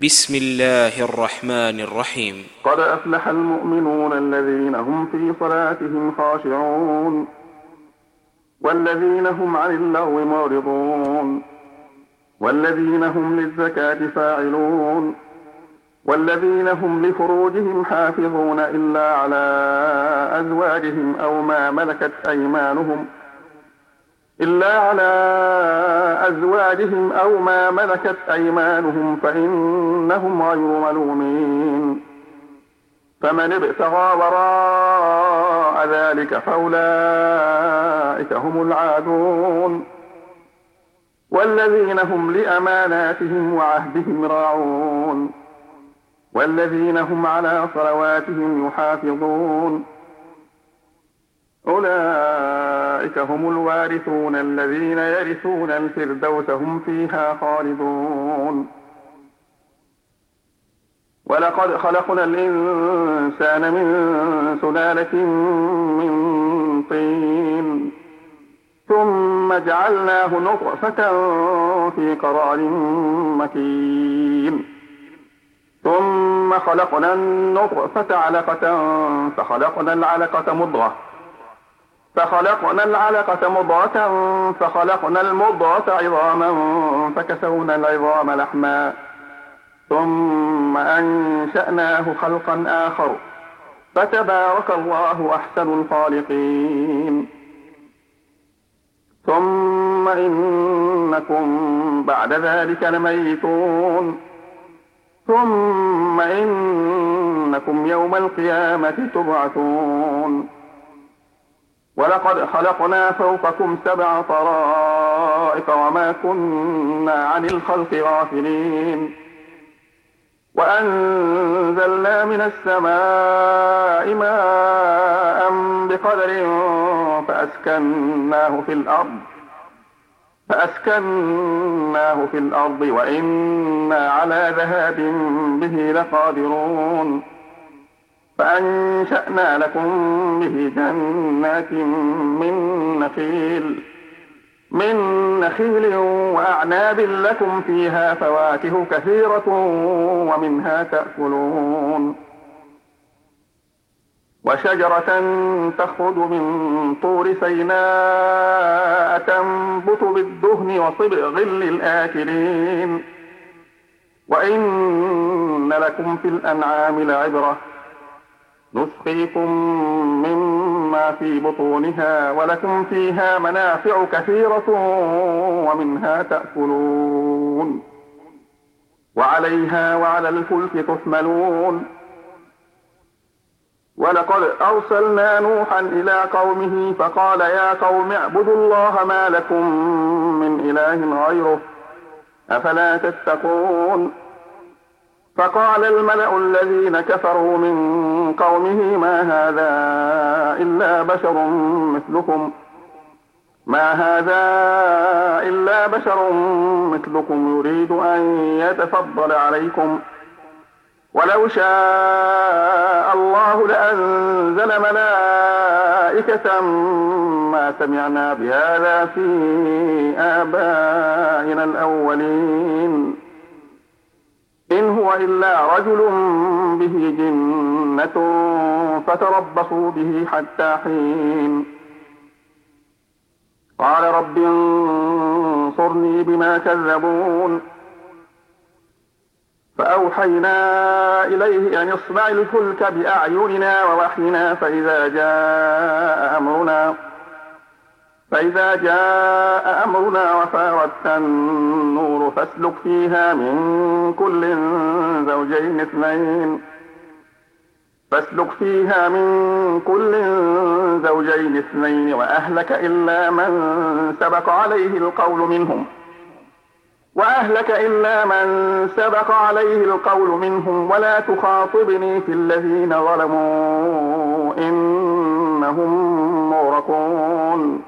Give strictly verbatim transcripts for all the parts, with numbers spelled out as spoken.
بسم الله الرحمن الرحيم. قد أفلح المؤمنون الذين هم في صلاتهم خاشعون والذين هم عن اللغو معرضون والذين هم للزكاة فاعلون والذين هم لفروجهم حافظون إلا على أزواجهم أو ما ملكت أيمانهم إلا على أزواجهم أو ما ملكت أيمانهم فإنهم غير ملومين. فمن ابتغى وراء ذلك فأولئك هم العادون والذين هم لأماناتهم وعهدهم راعون والذين هم على صلواتهم يحافظون. أولئك هم الوارثون الذين يرثون الفردوس هم فيها خالدون. ولقد خلقنا الإنسان من سلالة من طين ثم جعلناه نطفة في قرار مكين ثم خلقنا النطفة علقة فخلقنا العلقة مضغة فخلقنا العلقة مضغة فخلقنا المضغة عظاما فكسونا العظام لحما ثم أنشأناه خلقا آخر فتبارك الله أحسن الخالقين. ثم إنكم بعد ذلك لميتون ثم إنكم يوم القيامة تبعثون. ولقد خلقنا فوقكم سبع طرائق وما كنا عن الخلق غافلين وأنزلنا من السماء ماء بقدر فأسكناه في الأرض فأسكناه في الأرض وإنا على ذهاب به لقادرون. فأنشأنا لكم به جنات من نخيل من نخيل وأعناب لكم فيها فواكه كثيرة ومنها تأكلون. وشجرة تخرج من طور سيناء تنبت بالدهن وصبغ للآكلين. وإن لكم في الأنعام لعبرة نسقيكم مما في بطونها ولكم فيها منافع كثيرة ومنها تأكلون وعليها وعلى الفلك تحملون. ولقد أرسلنا نوحا إلى قومه فقال يا قوم اعبدوا الله ما لكم من إله غيره أفلا تتقون. فقال الملأ الذين كفروا من قومه ما هذا إلا بشر مثلكم ما هذا إلا بشر مثلكم يريد أن يتفضل عليكم ولو شاء الله لأنزل ملائكة ما سمعنا بهذا في آبائنا الأولين إن هو إلا رجل به جنة فتربصوا به حتى حين. قال رب انصرني بما كذبون. فأوحينا إليه أن اصنع الفلك بأعيننا ووحينا فإذا جاء أمرنا فإذا جاء أمرنا وفارت النور فاسلك فيها من كل زوجين اثنين فاسلك فيها من كل زوجين اثنين وأهلك إلا من سبق عليه القول منهم وأهلك إلا من سبق عليه القول منهم ولا تخاطبني في الذين ظلموا إنهم مغرقون.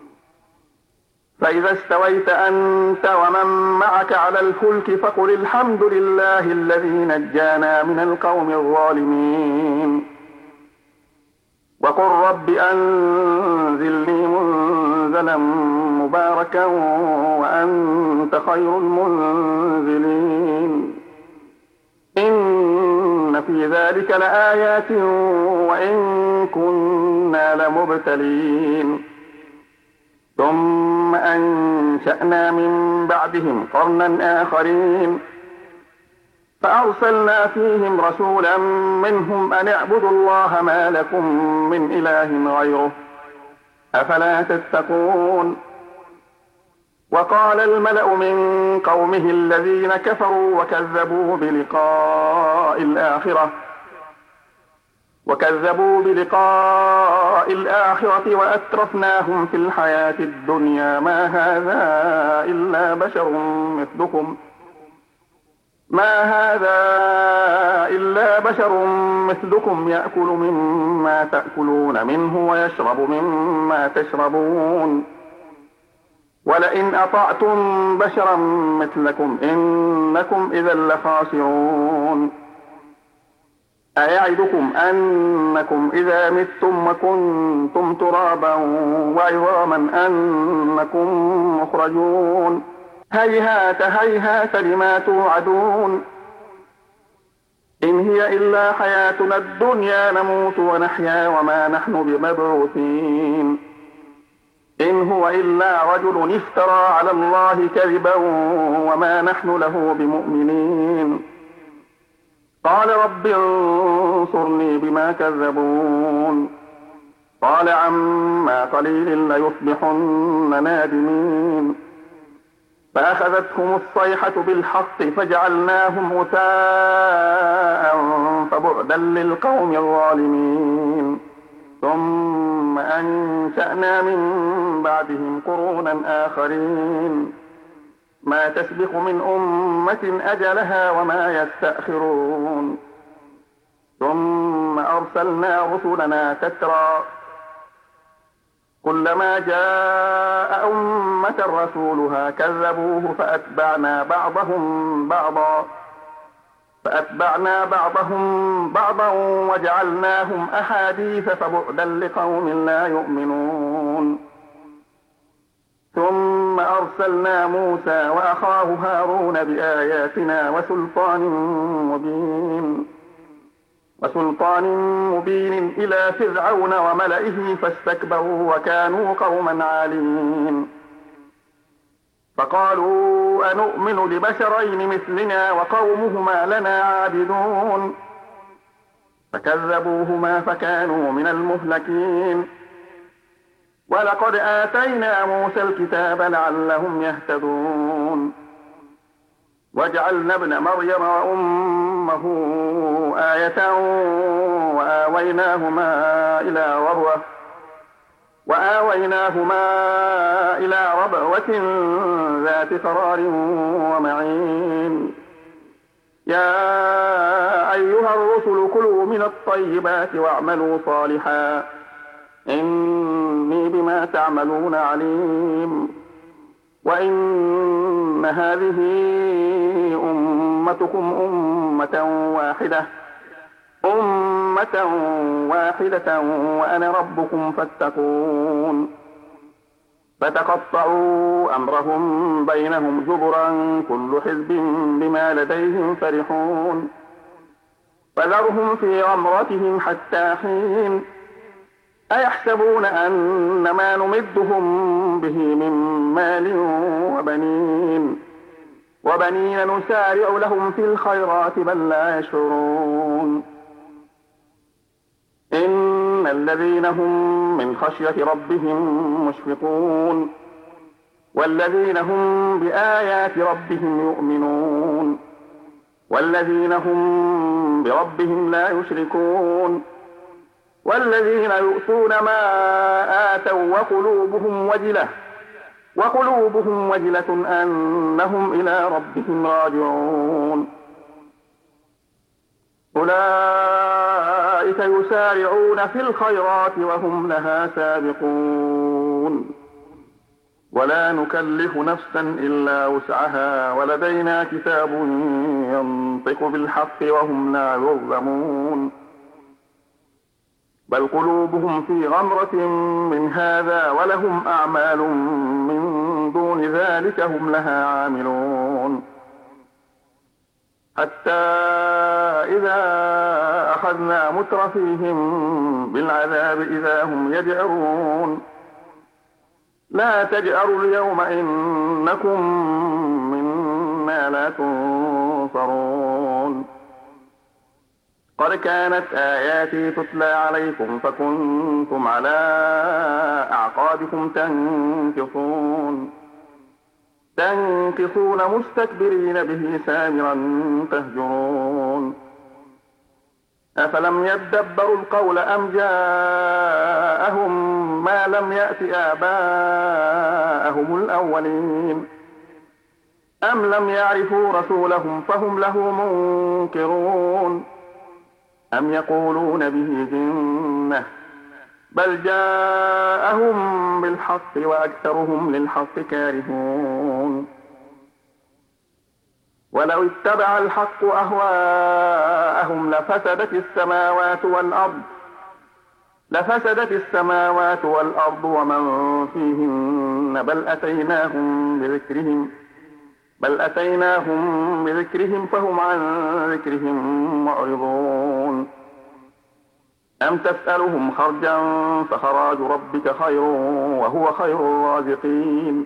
فإذا استويت أنت ومن معك على الفلك فقل الحمد لله الذي نجانا من القوم الظالمين وقل رب أنزلني منزلا مباركا وأنت خير المنزلين. في ذلك لآيات وإن كنا لمبتلين ثم أنشأنا من بعدهم قرنا آخرين فأرسلنا فيهم رسولا منهم أن اعبدوا الله ما لكم من إله غيره أفلا تتقون وقال الملأ من قومه الذين كفروا وكذبوا بلقاء الآخرة وكذبوا بلقاء الآخرة وأترفناهم في الحياة الدنيا ما هذا إلا بشر مثلكم ما هذا إلا بشر مثلكم يأكل مما تأكلون منه ويشرب مما تشربون ولئن أطعتم بشرا مثلكم إنكم إذا لخاسرون أيعدكم أنكم إذا متم وكنتم ترابا وعظاما أنكم مخرجون هيهات هيهات لما توعدون إن هي إلا حياتنا الدنيا نموت ونحيا وما نحن بمبعوثين إن هو إلا رجل افترى على الله كذبا وما نحن له بمؤمنين قال رب انصرني بما كذبون قال عما قليل ليصبحن نادمين فأخذتهم الصيحة بالحق فجعلناهم غثاء فبعدا للقوم الظالمين ثم أنشأنا من بعدهم قرونا آخرين ما تسبق من أمة أجلها وما يستأخرون ثم أرسلنا رسلنا تترى كلما جاء أمة رسولها كذبوه فأتبعنا بعضهم بعضا فأتبعنا بعضهم بعضا وجعلناهم أحاديث فبعدا لقوم لا يؤمنون ثم أرسلنا موسى وأخاه هارون بآياتنا وسلطان مبين وسلطان مبين إلى فرعون وملئه فاستكبروا وكانوا قوما عالين فقالوا أنؤمن لبشرين مثلنا وقومهما لنا عابدون فكذبوهما فكانوا من المهلكين ولقد آتينا موسى الكتاب لعلهم يهتدون وجعلنا ابن مريم وأمه آية وآويناهما إلى ربوة وآويناهما إلى ربوة ذات قرار ومعين يا أيها الرسل كلوا من الطيبات واعملوا صالحا إني بما تعملون عليم وإن هذه أمتكم أمة واحدة أمة واحدة وأنا ربكم فاتقون فتقطعوا أمرهم بينهم زبرا كل حزب بما لديهم فرحون فذرهم في غمرتهم حتى حين أيحسبون أن ما نمدهم به من مال وبنين وبنين نسارع لهم في الخيرات بل لا يشعرون إن الذين هم من خشية ربهم مشفقون والذين هم بآيات ربهم يؤمنون والذين هم بربهم لا يشركون والذين يؤتون ما آتوا وقلوبهم وجلة وقلوبهم وجلة أنهم إلى ربهم راجعون أولئك يسارعون في الخيرات وهم لها سابقون ولا نكلف نفسا إلا وسعها ولدينا كتاب ينطق بالحق وهم لا يظلمون بل قلوبهم في غمرة من هذا ولهم أعمال من دون ذلك هم لها عاملون حتى إذا أخذنا مترفيهم بالعذاب إذا هم يجأرون لا تجأروا اليوم إنكم منا لا تنصرون قد كانت آياتي تتلى عليكم فكنتم على أعقابكم تنكصون تنكصون مستكبرين به سامرا تهجرون أفلم يدبروا القول أم جاءهم ما لم يأت آباءهم الأولين أم لم يعرفوا رسولهم فهم له منكرون أم يقولون به جنة بل جاءهم بالحق وأكثرهم للحق كارهون ولو اتبع الحق أهواءهم لفسدت السماوات والأرض لفسدت السماوات والأرض ومن فيهن بل أتيناهم بذكرهم بل أتيناهم بذكرهم فهم عن ذكرهم معرضون أم تسألهم خرجا فخراج ربك خير وهو خير الرازقين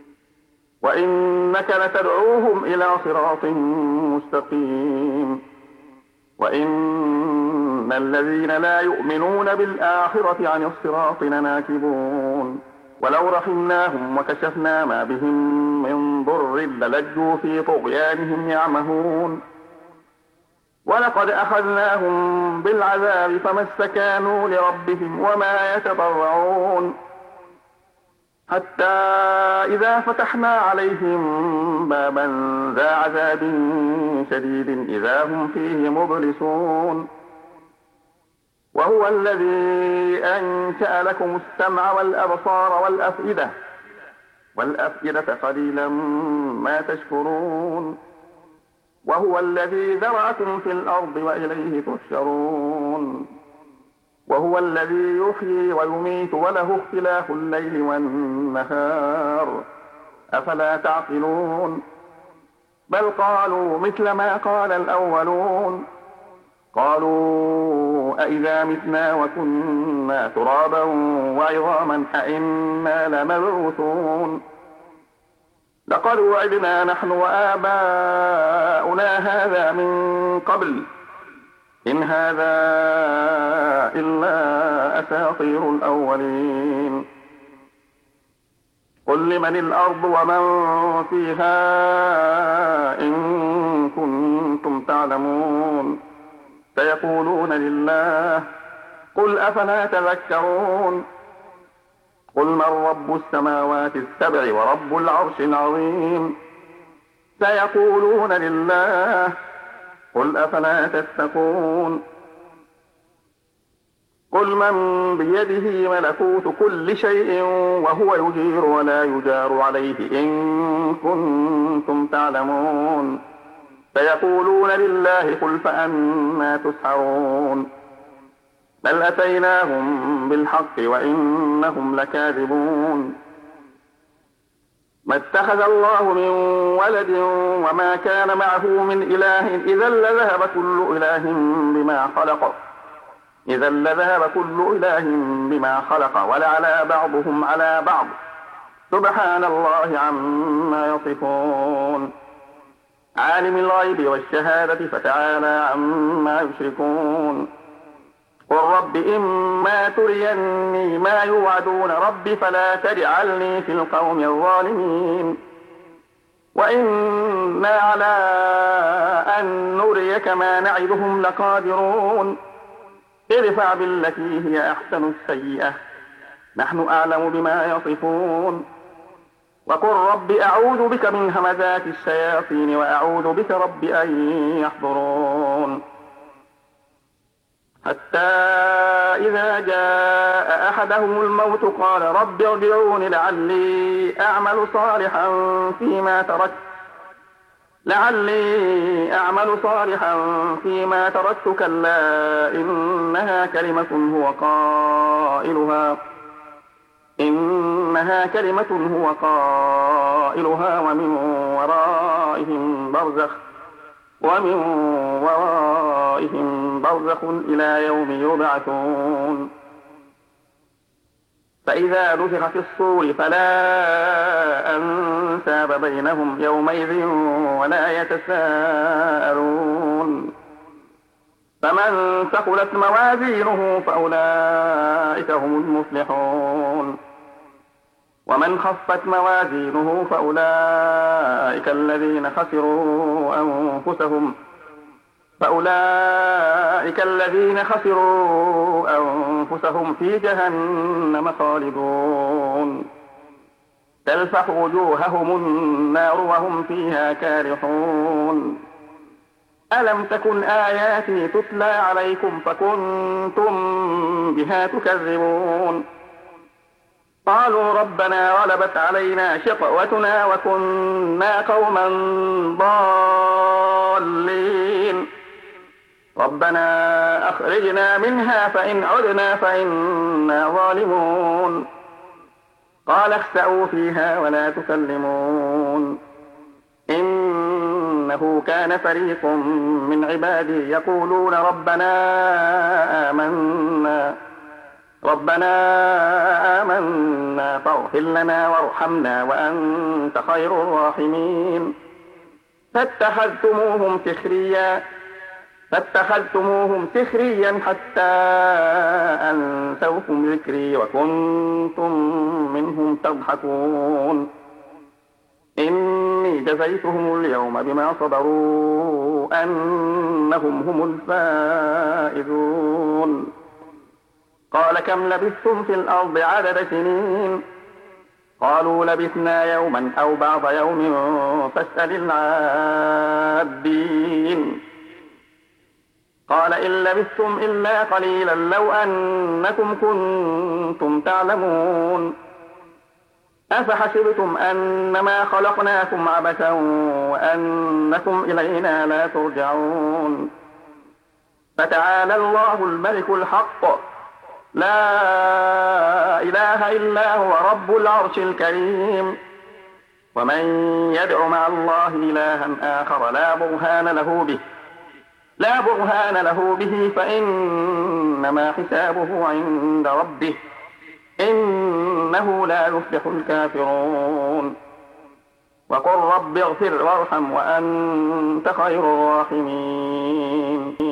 وإنك لتدعوهم إلى صراط مستقيم وإن الذين لا يؤمنون بالآخرة عن الصراط لناكبون ولو رحمناهم وكشفنا ما بهم من ضر للجوا في طغيانهم يعمهون ولقد أخذناهم بالعذاب فما استكانوا لربهم وما يتضرعون حتى إذا فتحنا عليهم بابا ذا عذاب شديد إذا هم فيه مبلسون وهو الذي أنشأ لكم السمع والأبصار والأفئدة والأفئدة قليلا ما تشكرون وهو الذي ذرأكم في الأرض وإليه تحشرون وهو الذي يحيي ويميت وله اختلاف الليل والنهار أفلا تعقلون بل قالوا مثل ما قال الأولون قالوا أئذا متنا وكنا ترابا وعظاما أئنا لمبعوثون لقد وعدنا نحن وآباؤنا هذا من قبل إن هذا إلا أساطير الأولين قل لمن الأرض ومن فيها إن كنتم تعلمون سيقولون لله قل أفلا تذكرون قل من رب السماوات السبع ورب العرش العظيم سيقولون لله قل أفلا تتقون قل من بيده ملكوت كل شيء وهو يجير ولا يجار عليه إن كنتم تعلمون سيقولون لله قل فأنى تسحرون بل أتيناهم بالحق وإنهم لكاذبون ما اتخذ الله من ولد وما كان معه من إله إذا لذهب كل إله بما خلق إذا لذهب كل إله بما خلق ولعلى بعضهم على بعض سبحان الله عما يصفون عالم الغيب والشهادة فتعالى عما يشركون قل رب إما تريني ما يوعدون رب فلا تجعلني في القوم الظالمين وإنا على أن نريك ما نعدهم لقادرون ادفع بالتي هي أحسن السيئة نحن أعلم بما يصفون وقل رب أعوذ بك من همزات الشياطين وأعوذ بك رب أن يحضرون حتى إذا جاء أحدهم الموت قال رب ارجعون لعلي أعمل صالحا فيما تركت لعلي أعمل صالحا فيما تركت كلا إنها كلمة هو قائلها إنها كلمة هو قائلها ومن ورائهم برزخ ومن ورائهم برزخ إلى يوم يبعثون فإذا نفخ في الصور فلا أنساب بينهم يومئذ ولا يتساءلون فمن ثقلت موازينه فأولئك هم المفلحون ومن خفت موازينه فأولئك الذين خسروا أنفسهم فأولئك الذين خسروا أنفسهم في جهنم خالدون تلفح وجوههم النار وهم فيها كارحون ألم تكن آياتي تتلى عليكم فكنتم بها تكذبون قالوا ربنا غلبت علينا شقوتنا وكنا قوما ضالين ربنا أخرجنا منها فإن عدنا فإنا ظالمون قال اخسئوا فيها ولا تكلمون إنه كان فريق من عبادي يقولون ربنا آمنا ربنا آمنا فاغفر لنا وارحمنا وأنت خير الراحمين فاتخذتموهم سخريا فاتخذتموهم سخريا حتى أنسوكم ذكري وكنتم منهم تضحكون إني جزيتهم اليوم بما صبروا أنهم هم الفائزون قال كم لبثتم في الأرض عدد سنين قالوا لبثنا يوما أو بعض يوم فاسأل العادين قال إن لبثتم إلا قليلا لو أنكم كنتم تعلمون أفحسبتم أنما خلقناكم عبثا وأنكم إلينا لا ترجعون فتعالى الله الملك الحق لا إله إلا هو رب العرش الكريم ومن يدع مع الله إلها آخر لا برهان له به لا برهان له به فإنما حسابه عند ربه إنه لا يفلح الكافرون وقل رب اغفر وارحم وأنت خير الراحمين